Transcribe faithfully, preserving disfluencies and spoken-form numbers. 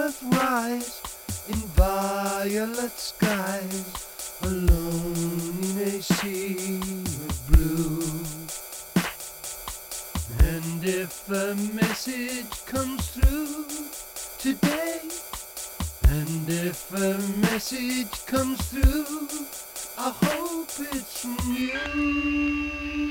stars rise in violet skies, alone in a sea of blue. And if a message comes through today, and if a message comes through, I hope it's from you.